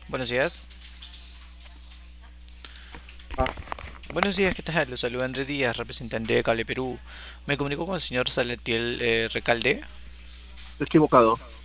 Buenos días. Ah, Buenos días, ¿qué tal? Los saluda Andrés Díaz, representante de Cable Perú. Me comunico con el señor Salatiel Recalde. equivocado.